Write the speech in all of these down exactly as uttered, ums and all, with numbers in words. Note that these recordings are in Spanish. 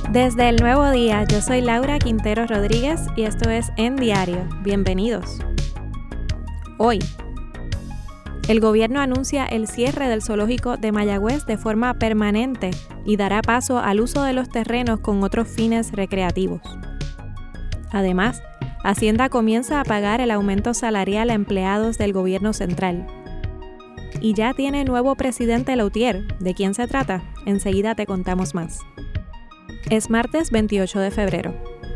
Desde el Nuevo Día, yo soy Laura Quintero Rodríguez y esto es En Diario. Bienvenidos. Hoy, el gobierno anuncia el cierre del zoológico de Mayagüez de forma permanente y dará paso al uso de los terrenos con otros fines recreativos. Además, Hacienda comienza a pagar el aumento salarial a empleados del gobierno central. Y ya tiene nuevo presidente Lautier. ¿De quién se trata? Enseguida te contamos más. Es martes veintiocho de febrero.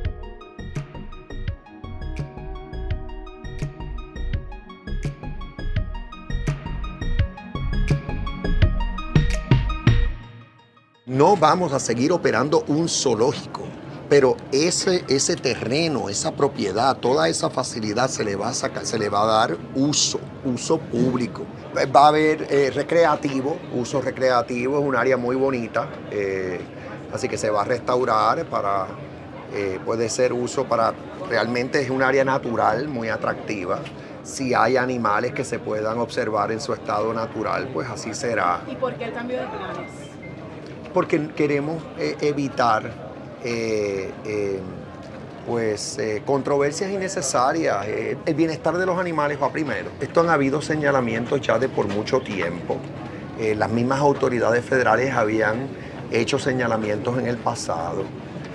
No vamos a seguir operando un zoológico, pero ese, ese terreno, esa propiedad, toda esa facilidad se le va a sacar, se le va a dar uso, uso público. Va a haber eh, recreativo, uso recreativo, es un área muy bonita, eh, así que se va a restaurar para, eh, puede ser uso para, realmente es un área natural muy atractiva. Si hay animales que se puedan observar en su estado natural, pues así será. ¿Y por qué el cambio de planes? Porque queremos eh, evitar eh, eh, pues, eh, controversias innecesarias. Eh, el bienestar de los animales va primero. Esto han habido señalamientos ya de por mucho tiempo. Eh, las mismas autoridades federales habían hecho señalamientos en el pasado.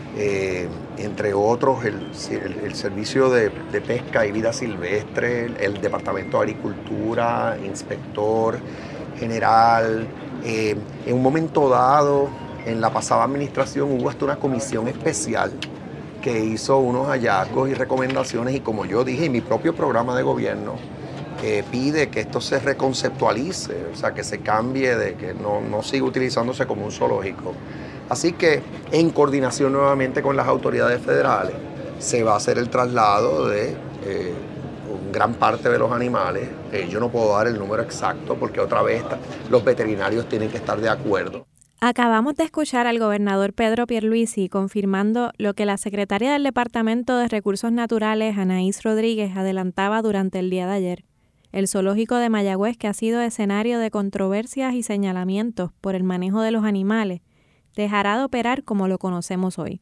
Eh, entre otros, el, el, el Servicio de, de Pesca y Vida Silvestre, el, el Departamento de Agricultura, Inspector General. Eh, en un momento dado, en la pasada administración, hubo hasta una comisión especial que hizo unos hallazgos y recomendaciones y, como yo dije, en mi propio programa de gobierno eh, pide que esto se reconceptualice, o sea, que se cambie, de que no, no siga utilizándose como un zoológico. Así que, en coordinación nuevamente con las autoridades federales, se va a hacer el traslado de eh, gran parte de los animales. Eh, yo no puedo dar el número exacto porque otra vez los veterinarios tienen que estar de acuerdo. Acabamos de escuchar al gobernador Pedro Pierluisi confirmando lo que la secretaria del Departamento de Recursos Naturales, Anaís Rodríguez, adelantaba durante el día de ayer. El zoológico de Mayagüez, que ha sido escenario de controversias y señalamientos por el manejo de los animales, dejará de operar como lo conocemos hoy.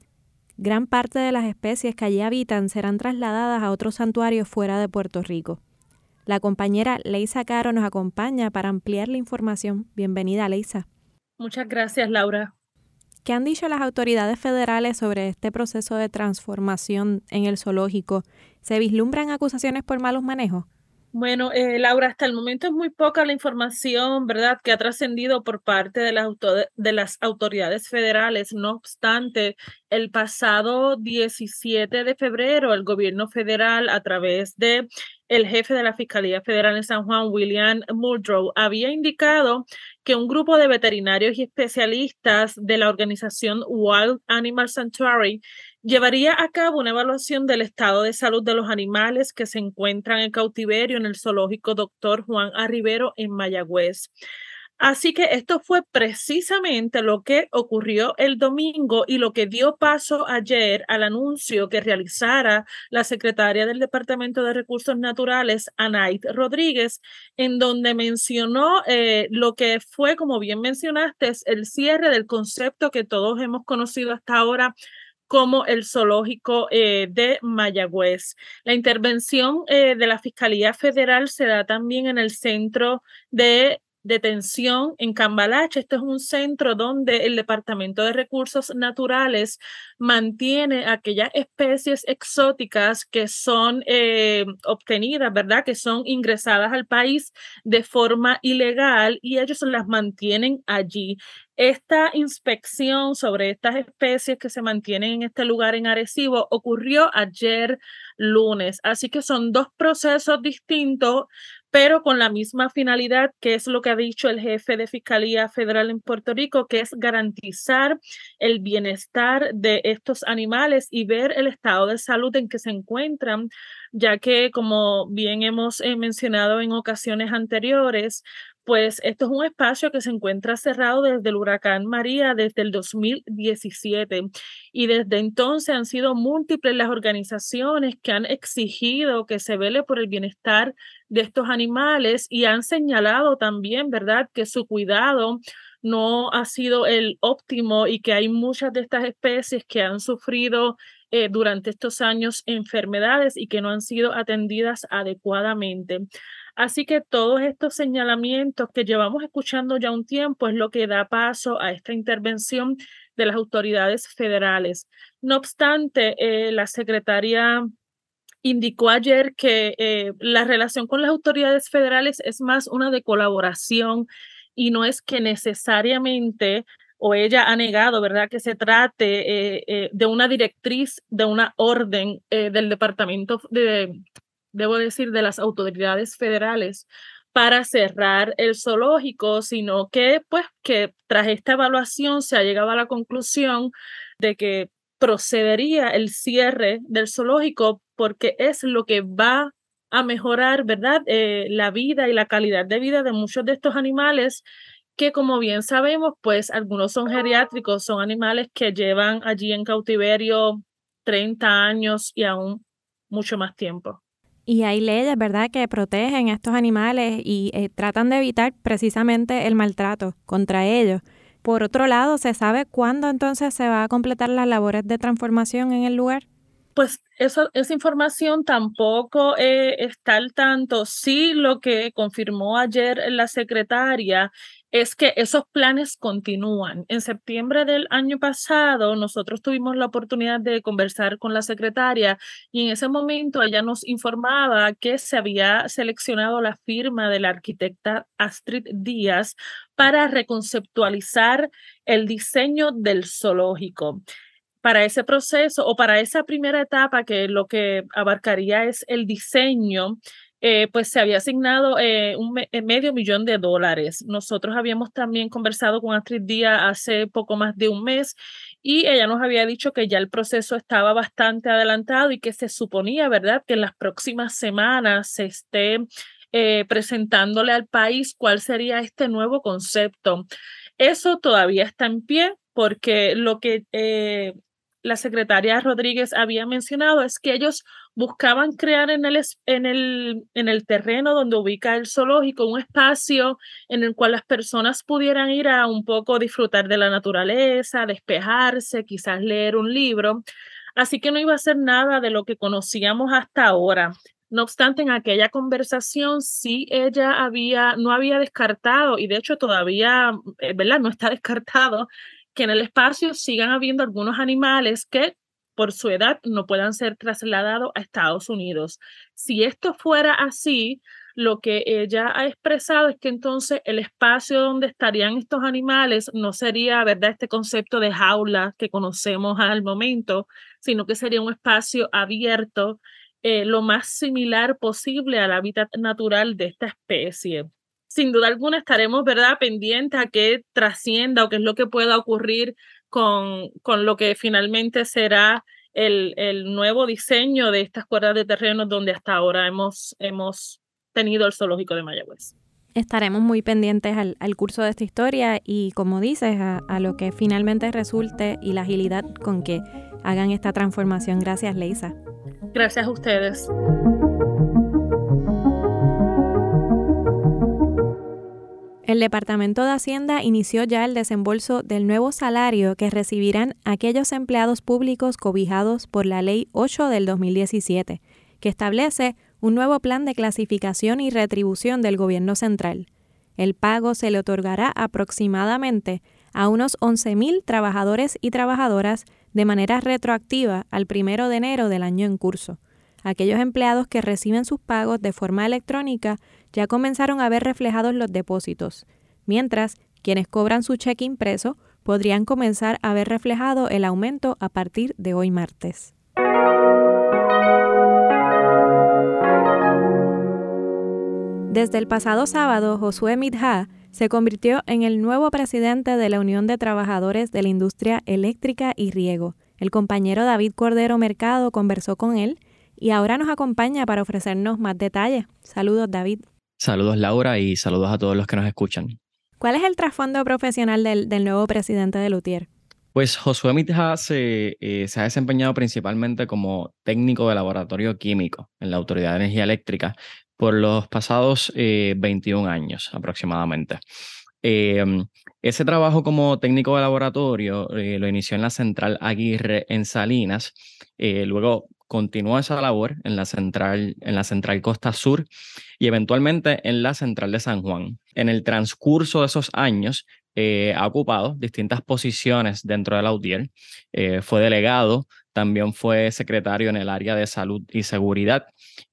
Gran parte de las especies que allí habitan serán trasladadas a otros santuarios fuera de Puerto Rico. La compañera Leisa Caro nos acompaña para ampliar la información. Bienvenida, Leisa. Muchas gracias, Laura. ¿Qué han dicho las autoridades federales sobre este proceso de transformación en el zoológico? ¿Se vislumbran acusaciones por malos manejos? Bueno, eh, Laura, hasta el momento es muy poca la información, ¿verdad?, que ha trascendido por parte de las, auto de las autoridades federales. No obstante, el pasado diecisiete de febrero, el gobierno federal, a través de el jefe de la Fiscalía Federal en San Juan, William Muldrow, había indicado que un grupo de veterinarios y especialistas de la organización Wild Animal Sanctuary llevaría a cabo una evaluación del estado de salud de los animales que se encuentran en cautiverio en el zoológico doctor Juan A. Rivero en Mayagüez. Así que esto fue precisamente lo que ocurrió el domingo y lo que dio paso ayer al anuncio que realizara la secretaria del Departamento de Recursos Naturales, Anaís Rodríguez, en donde mencionó eh, lo que fue, como bien mencionaste, es el cierre del concepto que todos hemos conocido hasta ahora como el zoológico eh, de Mayagüez. La intervención eh, de la Fiscalía Federal se da también en el centro de detención en Cambalache. Este es un centro donde el Departamento de Recursos Naturales mantiene aquellas especies exóticas que son eh, obtenidas, ¿verdad?, que son ingresadas al país de forma ilegal y ellos las mantienen allí. Esta inspección sobre estas especies que se mantienen en este lugar en Arecibo ocurrió ayer lunes, así que son dos procesos distintos, pero con la misma finalidad, que es lo que ha dicho el jefe de Fiscalía Federal en Puerto Rico, que es garantizar el bienestar de estos animales y ver el estado de salud en que se encuentran, ya que, como bien hemos eh, mencionado en ocasiones anteriores, pues esto es un espacio que se encuentra cerrado desde el huracán María desde el dos mil diecisiete y desde entonces han sido múltiples las organizaciones que han exigido que se vele por el bienestar de estos animales y han señalado también, ¿verdad?, que su cuidado no ha sido el óptimo y que hay muchas de estas especies que han sufrido eh, durante estos años enfermedades y que no han sido atendidas adecuadamente. Así que todos estos señalamientos que llevamos escuchando ya un tiempo es lo que da paso a esta intervención de las autoridades federales. No obstante, eh, la secretaria indicó ayer que eh, la relación con las autoridades federales es más una de colaboración y no es que necesariamente, o ella ha negado, ¿verdad?, que se trate eh, eh, de una directriz, de una orden eh, del Departamento de, debo decir, de las autoridades federales para cerrar el zoológico, sino que, pues, que tras esta evaluación se ha llegado a la conclusión de que procedería el cierre del zoológico porque es lo que va a mejorar, ¿verdad?, eh, la vida y la calidad de vida de muchos de estos animales que, como bien sabemos, pues algunos son geriátricos, son animales que llevan allí en cautiverio treinta años y aún mucho más tiempo. Y hay leyes, ¿verdad?, que protegen a estos animales y eh, tratan de evitar precisamente el maltrato contra ellos. Por otro lado, ¿se sabe cuándo entonces se va a completar las labores de transformación en el lugar? Pues eso, esa información tampoco eh, está al tanto. Sí, lo que confirmó ayer la secretaria es que esos planes continúan. En septiembre del año pasado, nosotros tuvimos la oportunidad de conversar con la secretaria y en ese momento ella nos informaba que se había seleccionado la firma de la arquitecta Astrid Díaz para reconceptualizar el diseño del zoológico. Para ese proceso o para esa primera etapa, que lo que abarcaría es el diseño, eh, pues se había asignado eh, un me medio millón de dólares. Nosotros habíamos también conversado con Astrid Díaz hace poco más de un mes y ella nos había dicho que ya el proceso estaba bastante adelantado y que se suponía, ¿verdad?, que en las próximas semanas se esté eh, presentándole al país cuál sería este nuevo concepto. Eso todavía está en pie porque lo que eh, la secretaria Rodríguez había mencionado es que ellos buscaban crear en el, en el, en el terreno donde ubica el zoológico un espacio en el cual las personas pudieran ir a un poco disfrutar de la naturaleza, despejarse, quizás leer un libro. Así que no iba a ser nada de lo que conocíamos hasta ahora. No obstante, en aquella conversación sí ella había, no había descartado, y de hecho todavía, ¿verdad?, no está descartado, que en el espacio sigan habiendo algunos animales que por su edad no puedan ser trasladados a Estados Unidos. Si esto fuera así, lo que ella ha expresado es que entonces el espacio donde estarían estos animales no sería, ¿verdad?, este concepto de jaula que conocemos al momento, sino que sería un espacio abierto, eh, lo más similar posible al hábitat natural de esta especie. Sin duda alguna estaremos, ¿verdad?, pendientes a qué trascienda o qué es lo que pueda ocurrir con, con lo que finalmente será el, el nuevo diseño de estas cuerdas de terrenos donde hasta ahora hemos, hemos tenido el zoológico de Mayagüez. Estaremos muy pendientes al, al curso de esta historia y, como dices, a, a lo que finalmente resulte y la agilidad con que hagan esta transformación. Gracias, Leisa. Gracias a ustedes. El Departamento de Hacienda inició ya el desembolso del nuevo salario que recibirán aquellos empleados públicos cobijados por la Ley ocho del dos mil diecisiete, que establece un nuevo plan de clasificación y retribución del gobierno central. El pago se le otorgará aproximadamente a unos once mil trabajadores y trabajadoras de manera retroactiva al primero de enero del año en curso. Aquellos empleados que reciben sus pagos de forma electrónica ya comenzaron a ver reflejados los depósitos, mientras quienes cobran su cheque impreso podrían comenzar a ver reflejado el aumento a partir de hoy martes. Desde el pasado sábado, Josué Midja se convirtió en el nuevo presidente de la Unión de Trabajadores de la Industria Eléctrica y Riego. El compañero David Cordero Mercado conversó con él y ahora nos acompaña para ofrecernos más detalles. Saludos, David. Saludos, Laura, y saludos a todos los que nos escuchan. ¿Cuál es el trasfondo profesional del, del nuevo presidente de Luthier? Pues Josué Midja se, eh, se ha desempeñado principalmente como técnico de laboratorio químico en la Autoridad de Energía Eléctrica por los pasados eh, veintiún años aproximadamente. Eh, ese trabajo como técnico de laboratorio eh, lo inició en la Central Aguirre en Salinas, eh, luego continuó esa labor en la central, en la Central Costa Sur y eventualmente en la Central de San Juan. En el transcurso de esos años eh, ha ocupado distintas posiciones dentro de la U T I E R. Eh, fue delegado, también fue secretario en el área de salud y seguridad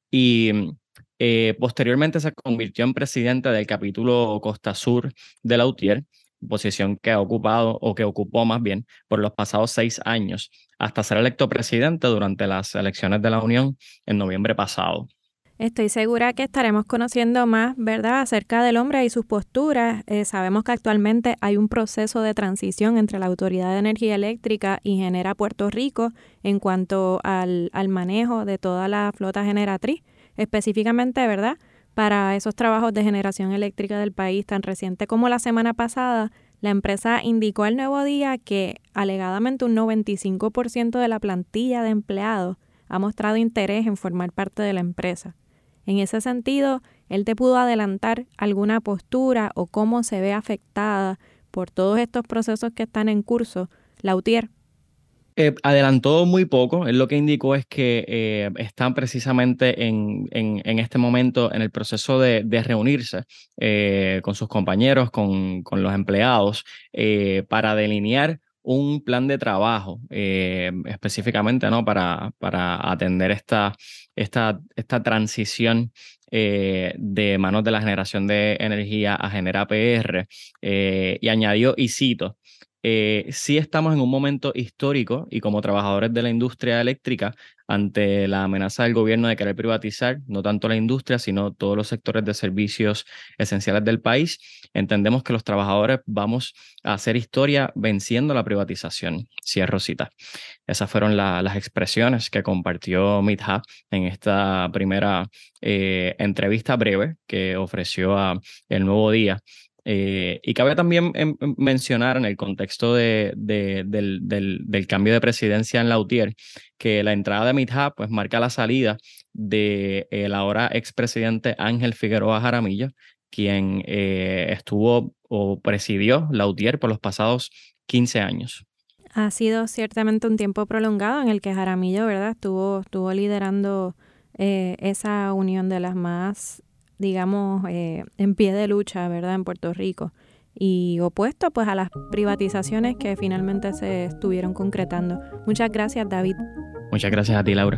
y eh, posteriormente se convirtió en presidente del capítulo Costa Sur de la U T I E R, posición que ha ocupado o que ocupó más bien por los pasados seis años hasta ser electo presidente durante las elecciones de la Unión en noviembre pasado. Estoy segura que estaremos conociendo más, ¿verdad?, acerca del hombre y sus posturas. Eh, sabemos que actualmente hay un proceso de transición entre la Autoridad de Energía Eléctrica y Genera Puerto Rico en cuanto al, al manejo de toda la flota generatriz, específicamente, ¿verdad?, para esos trabajos de generación eléctrica del país. Tan reciente como la semana pasada, la empresa indicó al Nuevo Día que alegadamente un noventa y cinco por ciento de la plantilla de empleados ha mostrado interés en formar parte de la empresa. En ese sentido, ¿él te pudo adelantar alguna postura o cómo se ve afectada por todos estos procesos que están en curso la U T I E R? Eh, adelantó muy poco. Él lo que indicó es que eh, están precisamente en, en, en este momento en el proceso de, de reunirse eh, con sus compañeros, con, con los empleados, eh, para delinear un plan de trabajo eh, específicamente, ¿no?, para, para atender esta, esta, esta transición eh, de manos de la generación de energía a Genera P R, eh, y añadió, y cito, Eh, sí estamos en un momento histórico y como trabajadores de la industria eléctrica, ante la amenaza del gobierno de querer privatizar no tanto la industria, sino todos los sectores de servicios esenciales del país, entendemos que los trabajadores vamos a hacer historia venciendo la privatización. Cierro cita. Esas fueron la, las expresiones que compartió Mitha en esta primera eh, entrevista breve que ofreció a El Nuevo Día. Eh, y cabe también en, en mencionar en el contexto de, de, del, del, del cambio de presidencia en la U T I E R que la entrada de Mitha pues marca la salida de el ahora expresidente Ángel Figueroa Jaramillo, quien eh, estuvo o presidió la U T I E R por los pasados quince años. Ha sido ciertamente un tiempo prolongado en el que Jaramillo, ¿verdad?, estuvo, estuvo liderando eh, esa unión de las más, digamos, eh, en pie de lucha, ¿verdad?, en Puerto Rico, y opuesto pues a las privatizaciones que finalmente se estuvieron concretando. Muchas gracias, David. Muchas gracias a ti, Laura.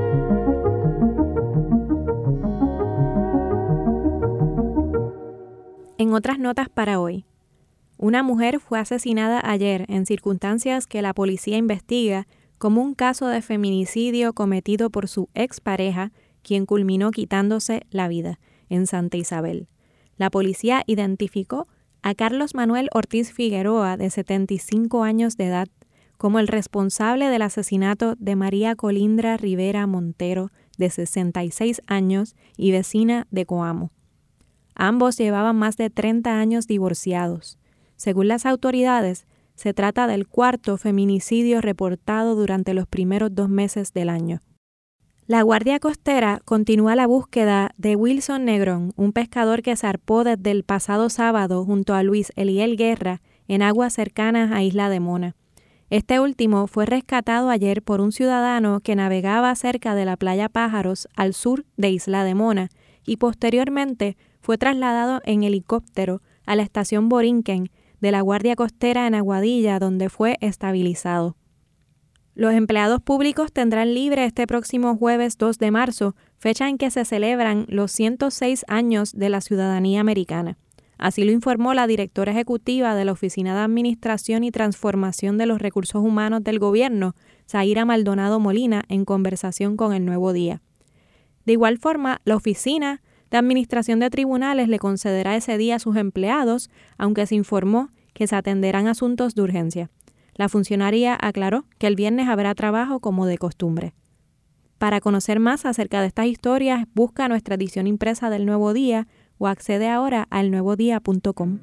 En otras notas para hoy, una mujer fue asesinada ayer en circunstancias que la policía investiga como un caso de feminicidio cometido por su expareja, quien culminó quitándose la vida en Santa Isabel. La policía identificó a Carlos Manuel Ortiz Figueroa, de setenta y cinco años de edad, como el responsable del asesinato de María Colindra Rivera Montero, de sesenta y seis años y vecina de Coamo. Ambos llevaban más de treinta años divorciados. Según las autoridades, se trata del cuarto feminicidio reportado durante los primeros dos meses del año. La Guardia Costera continúa la búsqueda de Wilson Negrón, un pescador que zarpó desde el pasado sábado junto a Luis Eliel Guerra en aguas cercanas a Isla de Mona. Este último fue rescatado ayer por un ciudadano que navegaba cerca de la playa Pájaros al sur de Isla de Mona y posteriormente fue trasladado en helicóptero a la estación Borinquen de la Guardia Costera en Aguadilla, donde fue estabilizado. Los empleados públicos tendrán libre este próximo jueves dos de marzo, fecha en que se celebran los ciento seis años de la ciudadanía americana. Así lo informó la directora ejecutiva de la Oficina de Administración y Transformación de los Recursos Humanos del Gobierno, Zaira Maldonado Molina, en conversación con El Nuevo Día. De igual forma, la Oficina de Administración de Tribunales le concederá ese día a sus empleados, aunque se informó que se atenderán asuntos de urgencia. La funcionaria aclaró que el viernes habrá trabajo como de costumbre. Para conocer más acerca de estas historias, busca nuestra edición impresa del Nuevo Día o accede ahora a el nuevo día punto com.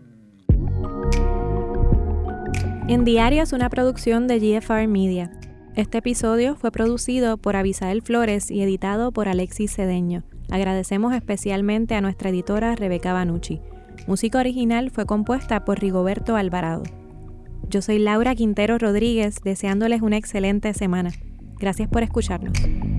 En Diario es una producción de G F R Media. Este episodio fue producido por Abisael Flores y editado por Alexis Cedeño. Agradecemos especialmente a nuestra editora Rebeca Banucci. Música original fue compuesta por Rigoberto Alvarado. Yo soy Laura Quintero Rodríguez, deseándoles una excelente semana. Gracias por escucharnos.